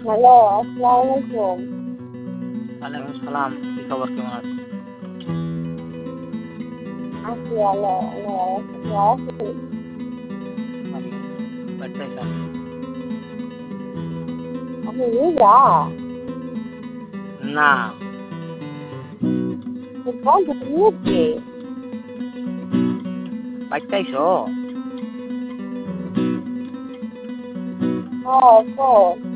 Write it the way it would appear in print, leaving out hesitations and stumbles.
Hello, আসসালামু আলাইকুম। ওয়ালাইকুম সালাম। কি খবর, কেমন আছো? আছি ভালো, ভালো আছি। ভালো। বাড়িতে আইসা? আপনি রোজা? না। কোন থেকে? বাড়িতে আইসো? হ্যাঁ, কোন?